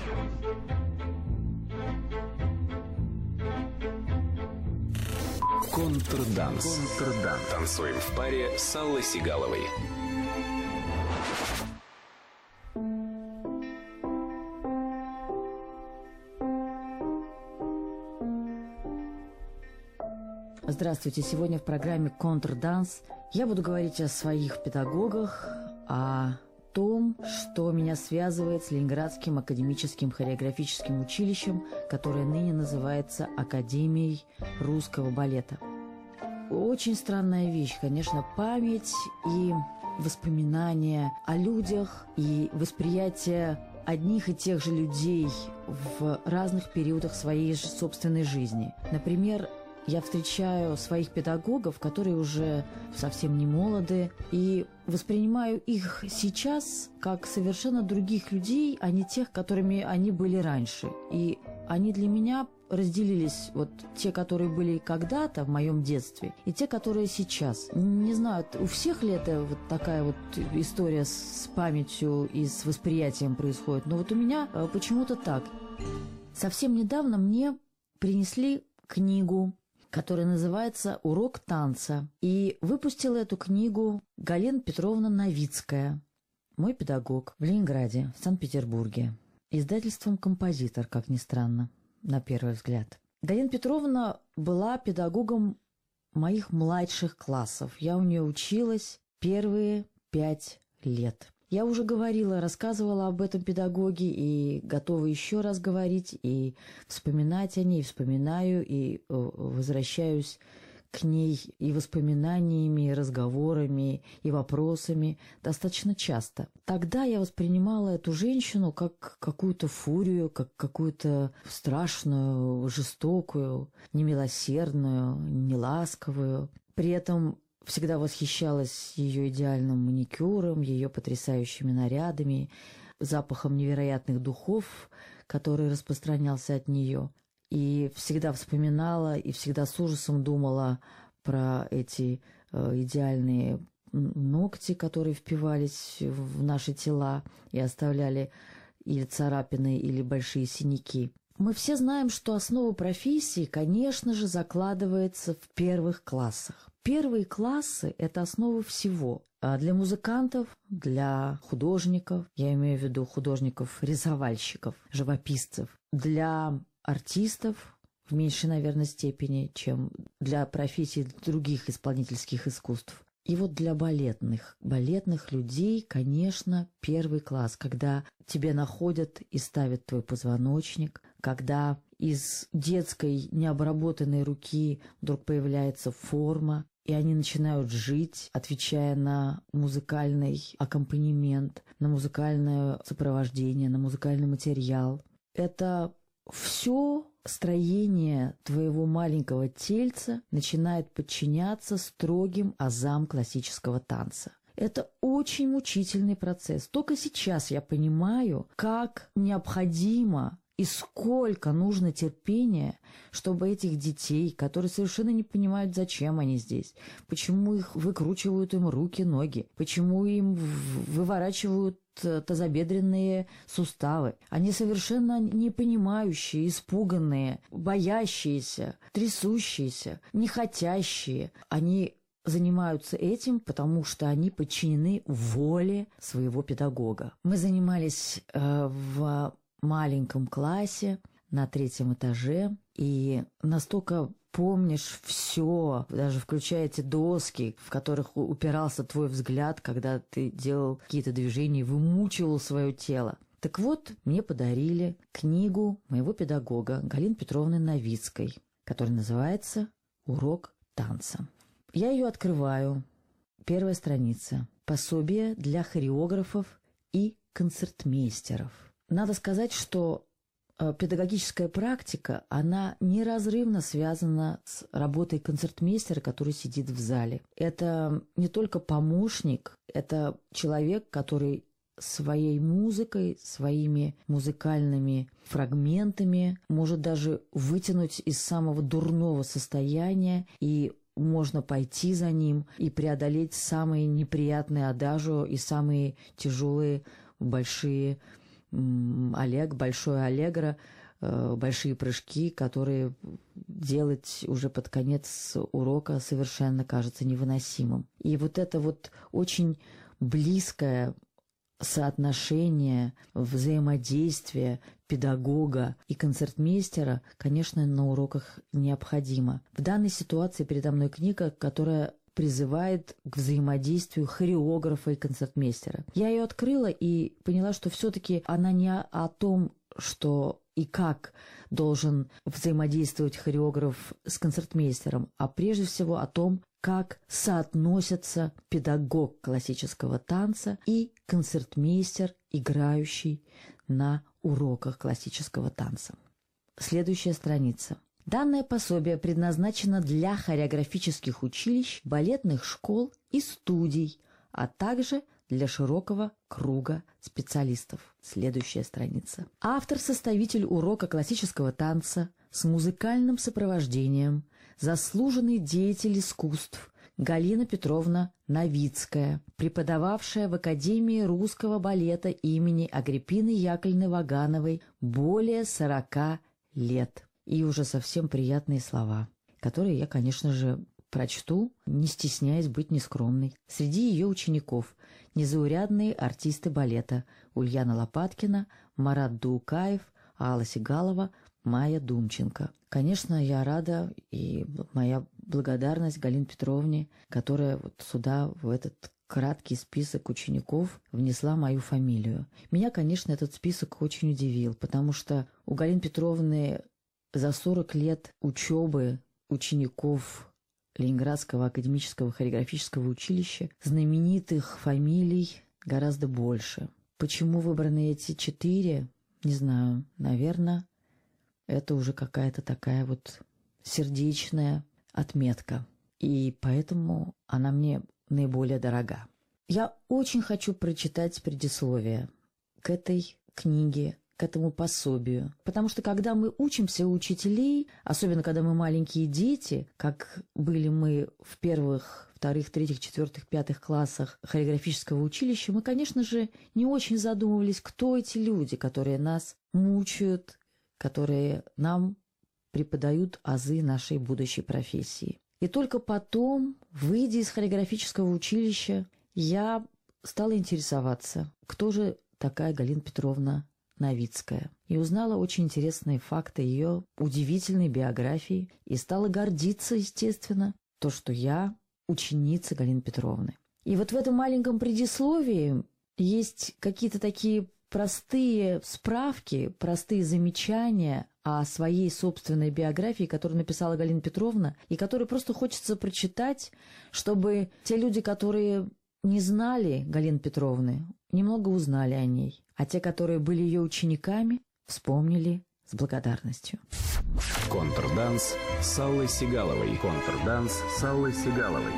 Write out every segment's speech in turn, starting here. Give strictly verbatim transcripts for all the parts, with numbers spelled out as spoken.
Контрданс. Контрданс. Танцуем в паре с Аллой Сигаловой. Здравствуйте! Сегодня в программе «Контрданс» я буду говорить о своих педагогах, о том, что меня связывает с Ленинградским академическим хореографическим училищем, которое ныне называется Академией русского балета. Очень странная вещь, конечно, память и воспоминания о людях и восприятие одних и тех же людей в разных периодах своей собственной жизни. Например, я встречаю своих педагогов, которые уже совсем не молоды, и воспринимаю их сейчас как совершенно других людей, а не тех, которыми они были раньше. И они для меня разделились, вот те, которые были когда-то в моем детстве, и те, которые сейчас. Не знаю, у всех ли это вот такая вот история с памятью и с восприятием происходит, но вот у меня почему-то так. Совсем недавно мне принесли книгу, которая называется «Урок танца». И выпустила эту книгу Галина Петровна Новицкая, мой педагог в Ленинграде, в Санкт-Петербурге. Издательством «Композитор», как ни странно, на первый взгляд. Галина Петровна была педагогом моих младших классов. Я у нее училась первые пять лет. Я уже говорила, рассказывала об этом педагоге и готова еще раз говорить, и вспоминать о ней, и вспоминаю, и возвращаюсь к ней и воспоминаниями, и разговорами, и вопросами достаточно часто. Тогда я воспринимала эту женщину как какую-то фурию, как какую-то страшную, жестокую, немилосердную, неласковую. При этом всегда восхищалась ее идеальным маникюром, ее потрясающими нарядами, запахом невероятных духов, который распространялся от нее. И всегда вспоминала и всегда с ужасом думала про эти э, идеальные ногти, которые впивались в наши тела и оставляли или царапины, или большие синяки. Мы все знаем, что основа профессии, конечно же, закладывается в первых классах. Первые классы – это основа всего. А для музыкантов, для художников, я имею в виду художников-рисовальщиков, живописцев, для артистов в меньшей, наверное, степени, чем для профессий других исполнительских искусств. И вот для балетных, балетных людей, конечно, первый класс, когда тебя находят и ставят твой позвоночник, когда из детской необработанной руки вдруг появляется форма, и они начинают жить, отвечая на музыкальный аккомпанемент, на музыкальное сопровождение, на музыкальный материал. Это все строение твоего маленького тельца начинает подчиняться строгим азам классического танца. Это очень мучительный процесс. Только сейчас я понимаю, как необходимо и сколько нужно терпения, чтобы этих детей, которые совершенно не понимают, зачем они здесь, почему их выкручивают им руки, ноги, почему им выворачивают тазобедренные суставы. Они совершенно не понимающие, испуганные, боящиеся, трясущиеся, не хотящие. Они занимаются этим, потому что они подчинены воле своего педагога. Мы занимались э, в маленьком классе на третьем этаже, и настолько помнишь все, даже включая эти доски, в которых упирался твой взгляд, когда ты делал какие-то движения, вымучивал свое тело. Так вот, мне подарили книгу моего педагога Галины Петровны Новицкой, которая называется «Урок танца». Я ее открываю. Первая страница. Пособие для хореографов и концертмейстеров. Надо сказать, что педагогическая практика, она неразрывно связана с работой концертмейстера, который сидит в зале. Это не только помощник, это человек, который своей музыкой, своими музыкальными фрагментами может даже вытянуть из самого дурного состояния, и можно пойти за ним и преодолеть самые неприятные адажио и самые тяжелые большие Олег, большой аллегро, большие прыжки, которые делать уже под конец урока совершенно кажется невыносимым. И вот это вот очень близкое соотношение, взаимодействие педагога и концертмейстера, конечно, на уроках необходимо. В данной ситуации передо мной книга, которая призывает к взаимодействию хореографа и концертмейстера. Я ее открыла и поняла, что все-таки она не о том, что и как должен взаимодействовать хореограф с концертмейстером, а прежде всего о том, как соотносятся педагог классического танца и концертмейстер, играющий на уроках классического танца. Следующая страница. Данное пособие предназначено для хореографических училищ, балетных школ и студий, а также для широкого круга специалистов. Следующая страница. Автор-составитель урока классического танца с музыкальным сопровождением, заслуженный деятель искусств Галина Петровна Новицкая, преподававшая в Академии русского балета имени Агриппины Яковлевны Вагановой более сорока лет. И уже совсем приятные слова, которые я, конечно же, прочту, не стесняясь быть нескромной. Среди ее учеников незаурядные артисты балета Ульяна Лопаткина, Марат Дуукаев, Алла Сигалова, Майя Думченко. Конечно, я рада, и моя благодарность Галине Петровне, которая вот сюда, в этот краткий список учеников, внесла мою фамилию. Меня, конечно, этот список очень удивил, потому что у Галины Петровны за сорок лет учебы учеников Ленинградского академического хореографического училища знаменитых фамилий гораздо больше. Почему выбраны эти четыре? Не знаю. Наверное, это уже какая-то такая вот сердечная отметка. И поэтому она мне наиболее дорога. Я очень хочу прочитать предисловие к этой книге, к этому пособию. Потому что когда мы учимся у учителей, особенно когда мы маленькие дети, как были мы в первых, вторых, третьих, четвертых, пятых классах хореографического училища, мы, конечно же, не очень задумывались, кто эти люди, которые нас мучают, которые нам преподают азы нашей будущей профессии. И только потом, выйдя из хореографического училища, я стала интересоваться, кто же такая Галина Петровна Новицкая. И узнала очень интересные факты ее удивительной биографии и стала гордиться, естественно, то, что я ученица Галины Петровны. И вот в этом маленьком предисловии есть какие-то такие простые справки, простые замечания о своей собственной биографии, которую написала Галина Петровна, и которую просто хочется прочитать, чтобы те люди, которые не знали Галины Петровны, немного узнали о ней, а те, которые были ее учениками, вспомнили с благодарностью. Контрданс с Аллой Сигаловой. Контрданс с Аллой Сигаловой.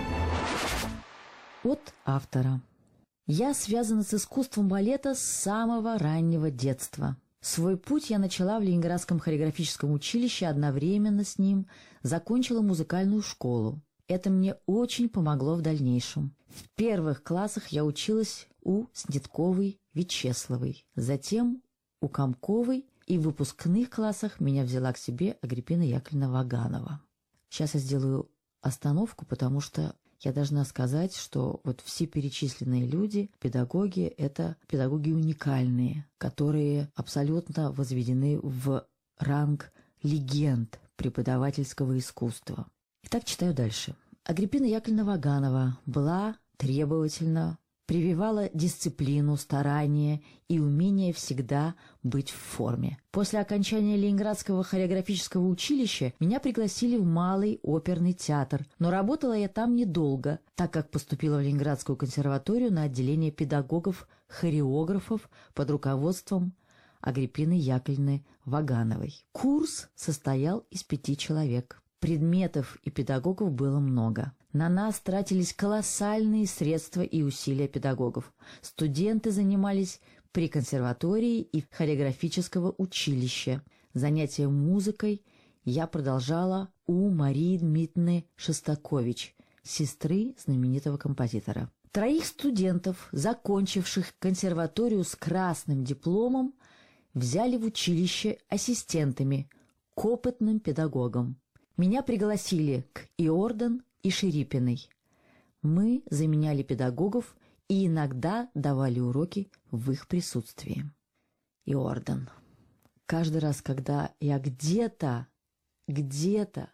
От автора. Я связана с искусством балета с самого раннего детства. Свой путь я начала в Ленинградском хореографическом училище, одновременно с ним закончила музыкальную школу. Это мне очень помогло в дальнейшем. В первых классах я училась у Снитковой Вячеславой, затем у Комковой, и в выпускных классах меня взяла к себе Агриппина Яковлевна Ваганова. Сейчас я сделаю остановку, потому что я должна сказать, что вот все перечисленные люди, педагоги, это педагоги уникальные, которые абсолютно возведены в ранг легенд преподавательского искусства. Итак, читаю дальше. Агриппина Яковлевна Ваганова была требовательна, прививала дисциплину, старание и умение всегда быть в форме. После окончания Ленинградского хореографического училища меня пригласили в Малый оперный театр, но работала я там недолго, так как поступила в Ленинградскую консерваторию на отделение педагогов-хореографов под руководством Агриппины Яковлевны Вагановой. Курс состоял из пяти человек. Предметов и педагогов было много. На нас тратились колоссальные средства и усилия педагогов. Студенты занимались при консерватории и хореографического училища. Занятия музыкой я продолжала у Марии Дмитриевны Шостакович, сестры знаменитого композитора. Троих студентов, закончивших консерваторию с красным дипломом, взяли в училище ассистентами к опытным педагогам. Меня пригласили к Иордан и Шерипиной. Мы заменяли педагогов и иногда давали уроки в их присутствии. Иордан. Каждый раз, когда я где-то, где-то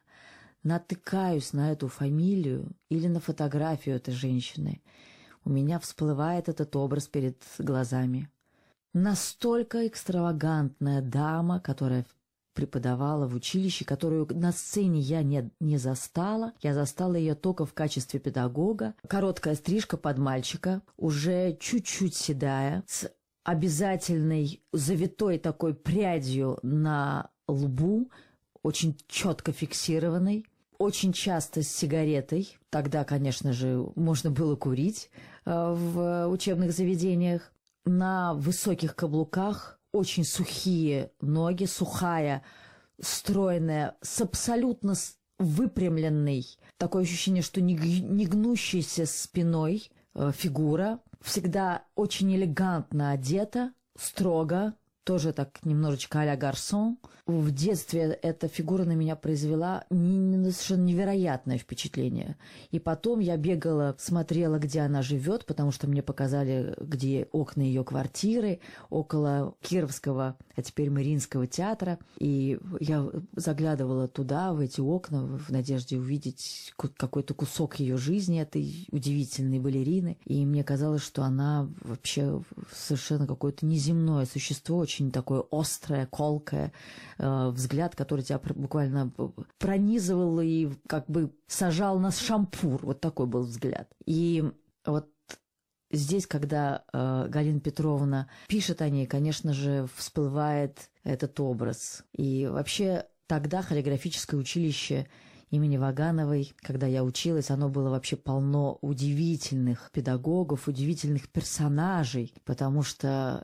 натыкаюсь на эту фамилию или на фотографию этой женщины, у меня всплывает этот образ перед глазами. Настолько экстравагантная дама, которая преподавала в училище, которую на сцене я не, не застала. Я застала ее только в качестве педагога. Короткая стрижка под мальчика, уже чуть-чуть седая, с обязательной завитой такой прядью на лбу, очень четко фиксированной, очень часто с сигаретой. Тогда, конечно же, можно было курить э, в учебных заведениях. На высоких каблуках, очень сухие ноги, сухая, стройная, с абсолютно выпрямленной, такое ощущение, что не, не гнущейся спиной э, фигура, всегда очень элегантно одета, строго, тоже так немножечко а-ля гарсон. В детстве эта фигура на меня произвела совершенно невероятное впечатление. И потом я бегала, смотрела, где она живет, потому что мне показали, где окна ее квартиры, около Кировского, а теперь Мариинского театра. И я заглядывала туда, в эти окна, в надежде увидеть какой-то кусок ее жизни, этой удивительной балерины. И мне казалось, что она вообще совершенно какое-то неземное существо, очень такое острое, колкое, взгляд, который тебя буквально пронизывал и как бы сажал на шампур. Вот такой был взгляд. И вот здесь, когда э, Галина Петровна пишет о ней, конечно же, всплывает этот образ. И вообще тогда хореографическое училище имени Вагановой, когда я училась, оно было вообще полно удивительных педагогов, удивительных персонажей, потому что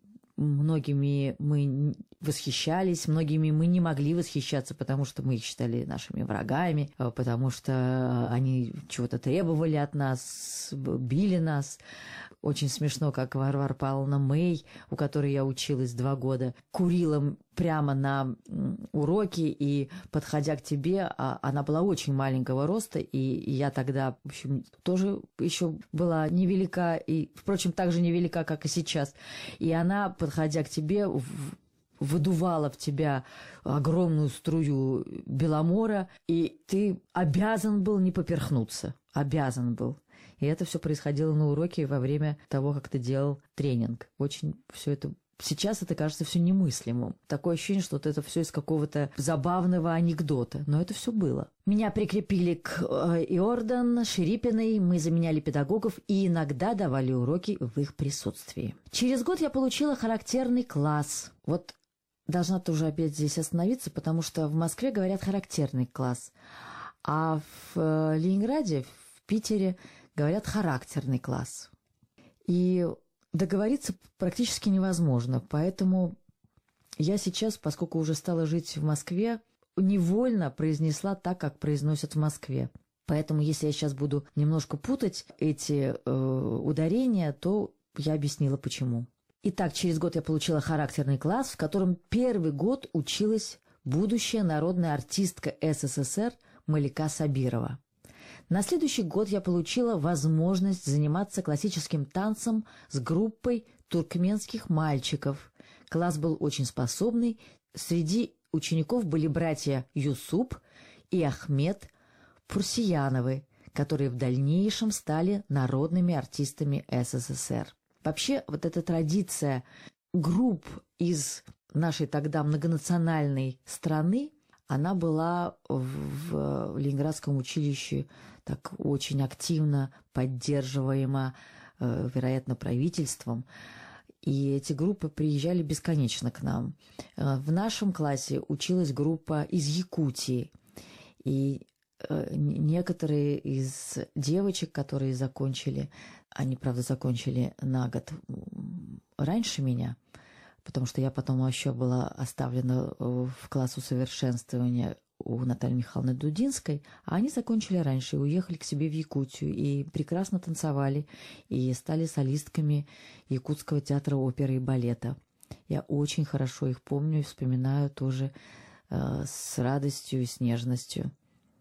многими мы восхищались, многими мы не могли восхищаться, потому что мы их считали нашими врагами, потому что они чего-то требовали от нас, били нас. Очень смешно, как Варвара Павловна Мэй, у которой я училась два года, курила прямо на уроке, и, подходя к тебе, она была очень маленького роста, и я тогда, в общем, тоже еще была невелика, и, впрочем, так же невелика, как и сейчас. И она, подходя к тебе, выдувала в тебя огромную струю беломора, и ты обязан был не поперхнуться, обязан был. И это все происходило на уроке во время того, как ты делал тренинг. Очень все это... Сейчас это кажется все немыслимым. Такое ощущение, что вот это все из какого-то забавного анекдота. Но это все было. Меня прикрепили к Иордан, Шерипиной, мы заменяли педагогов и иногда давали уроки в их присутствии. Через год я получила характерный класс. Вот должна тоже опять здесь остановиться, потому что в Москве говорят характерный класс, а в Ленинграде, в Питере говорят характерный класс. И договориться практически невозможно, поэтому я сейчас, поскольку уже стала жить в Москве, невольно произнесла так, как произносят в Москве. Поэтому если я сейчас буду немножко путать эти э, ударения, то я объяснила, почему. Итак, через год я получила характерный класс, в котором первый год училась будущая народная артистка СССР Малика Сабирова. На следующий год я получила возможность заниматься классическим танцем с группой туркменских мальчиков. Класс был очень способный. Среди учеников были братья Юсуп и Ахмед Пурсияновы, которые в дальнейшем стали народными артистами СССР. Вообще, вот эта традиция групп из нашей тогда многонациональной страны, она была в, в Ленинградском училище так очень активно поддерживаема, э, вероятно, правительством. И эти группы приезжали бесконечно к нам. Э, в нашем классе училась группа из Якутии. И э, некоторые из девочек, которые закончили, они, правда, закончили на год раньше меня, потому что я потом еще была оставлена в класс усовершенствования у Натальи Михайловны Дудинской, а они закончили раньше и уехали к себе в Якутию, и прекрасно танцевали, и стали солистками Якутского театра оперы и балета. Я очень хорошо их помню и вспоминаю тоже э, с радостью и с нежностью.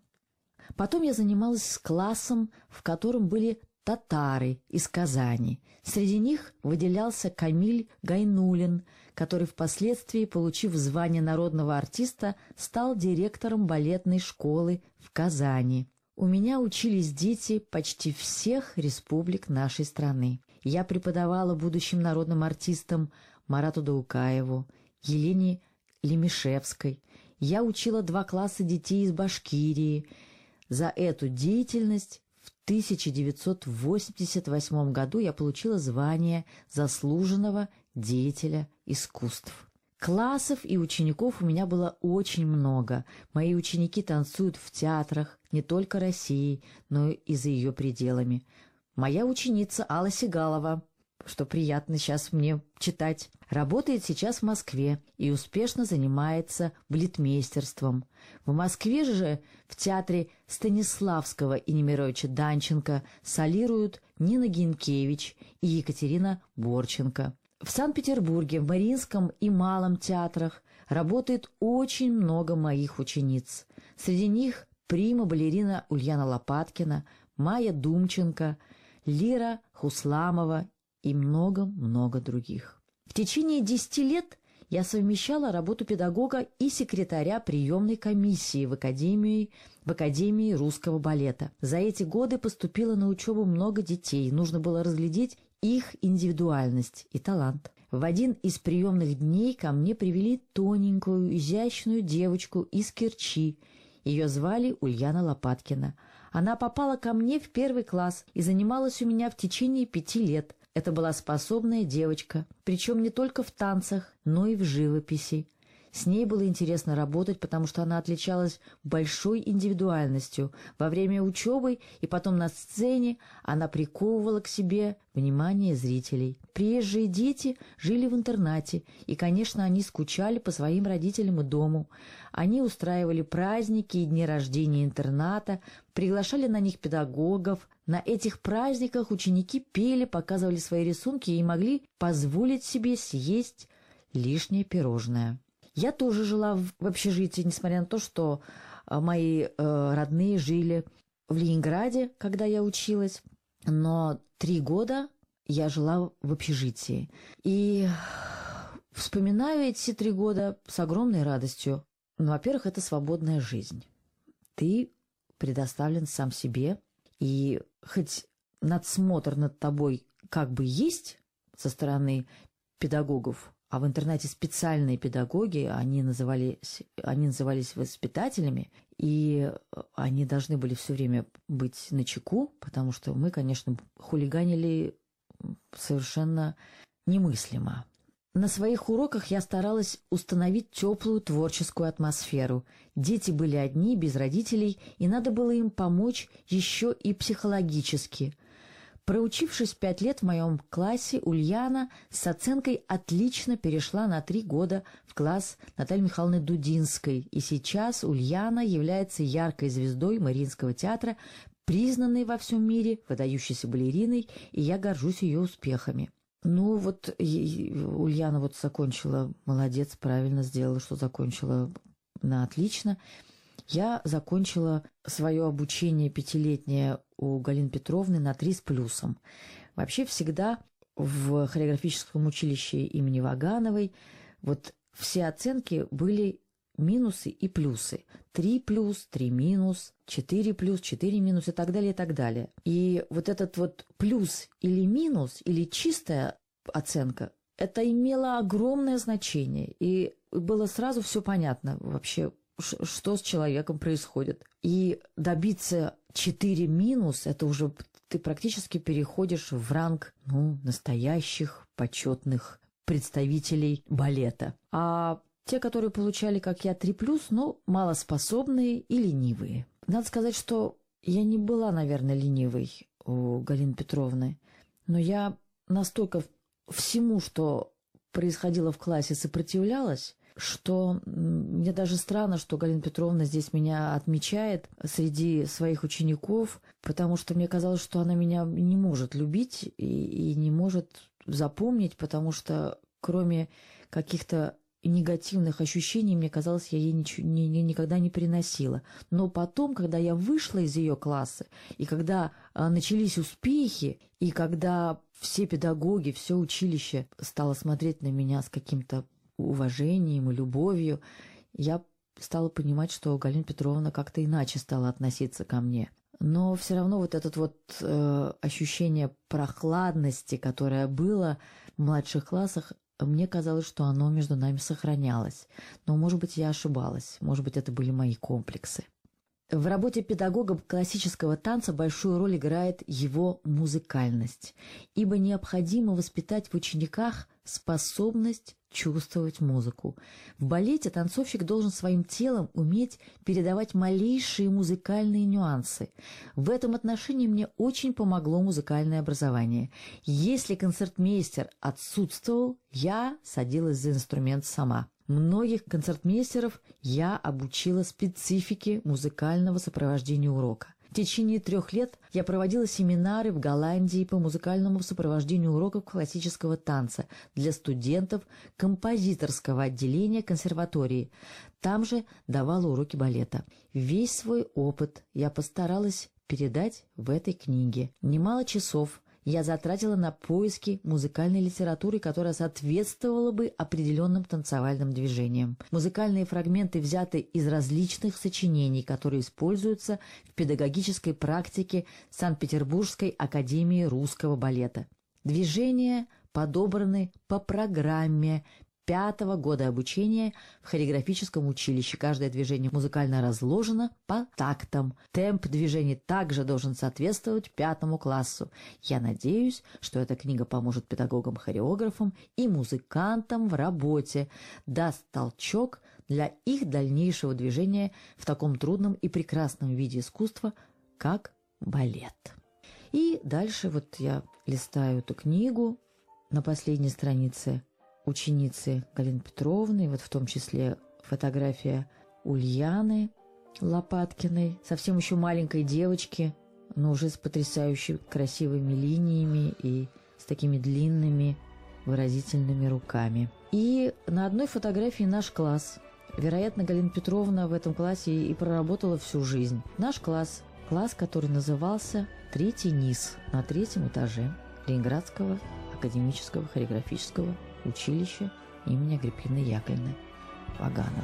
Потом я занималась с классом, в котором были татары из Казани. Среди них выделялся Камиль Гайнулин, который впоследствии, получив звание народного артиста, стал директором балетной школы в Казани. У меня учились дети почти всех республик нашей страны. Я преподавала будущим народным артистам Марату Даукаеву, Елене Лемешевской. Я учила два класса детей из Башкирии. За эту деятельность в тысяча девятьсот восемьдесят восьмом году я получила звание заслуженного деятеля искусств. Классов и учеников у меня было очень много. Мои ученики танцуют в театрах не только России, но и за ее пределами. Моя ученица Алла Сигалова, что приятно сейчас мне читать, работает сейчас в Москве и успешно занимается балетмейстерством. В Москве же в театре Станиславского и Немировича Данченко солируют Нина Гинкевич и Екатерина Борченко. В Санкт-Петербурге, в Мариинском и Малом театрах работает очень много моих учениц. Среди них прима-балерина Ульяна Лопаткина, Майя Думченко, Лира Хусламова и много-много других. В течение десяти лет я совмещала работу педагога и секретаря приемной комиссии в Академии, в Академии русского балета. За эти годы поступило на учебу много детей, нужно было разглядеть их индивидуальность и талант. В один из приемных дней ко мне привели тоненькую, изящную девочку из Керчи. Ее звали Ульяна Лопаткина. Она попала ко мне в первый класс и занималась у меня в течение пяти лет. Это была способная девочка, причем не только в танцах, но и в живописи. С ней было интересно работать, потому что она отличалась большой индивидуальностью. Во время учебы и потом на сцене она приковывала к себе внимание зрителей. Приезжие дети жили в интернате, и, конечно, они скучали по своим родителям и дому. Они устраивали праздники и дни рождения интерната, приглашали на них педагогов. На этих праздниках ученики пели, показывали свои рисунки и могли позволить себе съесть лишнее пирожное. Я тоже жила в общежитии, несмотря на то, что мои э, родные жили в Ленинграде, когда я училась, но три года я жила в общежитии. И вспоминаю эти три года с огромной радостью. Ну, во-первых, это свободная жизнь. Ты предоставлен сам себе, и хоть надсмотр над тобой как бы есть со стороны педагогов, а в интернате специальные педагоги, они назывались, они назывались воспитателями, и они должны были все время быть начеку, потому что мы, конечно, хулиганили совершенно немыслимо. На своих уроках я старалась установить теплую творческую атмосферу. Дети были одни, без родителей, и надо было им помочь еще и психологически. Проучившись пять лет в моем классе, Ульяна с оценкой «отлично» перешла на три года в класс Натальи Михайловны Дудинской, и сейчас Ульяна является яркой звездой Мариинского театра, признанной во всем мире, выдающейся балериной, и я горжусь ее успехами. Ну вот Ульяна вот закончила, молодец, правильно сделала, что закончила на отлично. Я закончила свое обучение пятилетнее у Галины Петровны на три с плюсом. Вообще всегда в хореографическом училище имени Вагановой вот все оценки были минусы и плюсы. Три плюс, три минус, четыре плюс, четыре минус и так далее, и так далее. И вот этот вот плюс или минус, или чистая оценка, это имело огромное значение. И было сразу все понятно вообще, что с человеком происходит. И добиться четыре минус, это уже ты практически переходишь в ранг ну, настоящих почетных представителей балета. А те, которые получали, как я, три плюс, ну, малоспособные и ленивые. Надо сказать, что я не была, наверное, ленивой у Галины Петровны, но я настолько всему, что происходило в классе, сопротивлялась, что мне даже странно, что Галина Петровна здесь меня отмечает среди своих учеников, потому что мне казалось, что она меня не может любить и, и не может запомнить, потому что кроме каких-то негативных ощущений, мне казалось, я ей ничего, ни, ни, никогда не приносила. Но потом, когда я вышла из ее класса, и когда а, начались успехи, и когда все педагоги, все училище стало смотреть на меня с каким-то уважением и любовью, я стала понимать, что Галина Петровна как-то иначе стала относиться ко мне. Но все равно вот это вот э, ощущение прохладности, которое было в младших классах, мне казалось, что оно между нами сохранялось. Но, может быть, я ошибалась. Может быть, это были мои комплексы. В работе педагога классического танца большую роль играет его музыкальность, ибо необходимо воспитать в учениках способность чувствовать музыку. В балете танцовщик должен своим телом уметь передавать малейшие музыкальные нюансы. В этом отношении мне очень помогло музыкальное образование. Если концертмейстер отсутствовал, я садилась за инструмент сама. Многих концертмейстеров я обучила специфике музыкального сопровождения урока. В течение трех лет я проводила семинары в Голландии по музыкальному сопровождению уроков классического танца для студентов композиторского отделения консерватории. Там же давала уроки балета. Весь свой опыт я постаралась передать в этой книге. Немало часов я затратила на поиски музыкальной литературы, которая соответствовала бы определенным танцевальным движениям. Музыкальные фрагменты взяты из различных сочинений, которые используются в педагогической практике Санкт-Петербургской академии русского балета. Движения подобраны по программе пятого года обучения в хореографическом училище. Каждое движение музыкально разложено по тактам. Темп движений также должен соответствовать пятому классу. Я надеюсь, что эта книга поможет педагогам-хореографам и музыкантам в работе, даст толчок для их дальнейшего движения в таком трудном и прекрасном виде искусства, как балет. И дальше вот я листаю эту книгу на последней странице. Ученицы Галины Петровны, вот в том числе фотография Ульяны Лопаткиной, совсем еще маленькой девочки, но уже с потрясающе красивыми линиями и с такими длинными выразительными руками. И на одной фотографии наш класс. Вероятно, Галина Петровна в этом классе и проработала всю жизнь. Наш класс, класс, который назывался «Третий низ» на третьем этаже Ленинградского академического хореографического училища имени Агриппины Яковлевны Вагановой.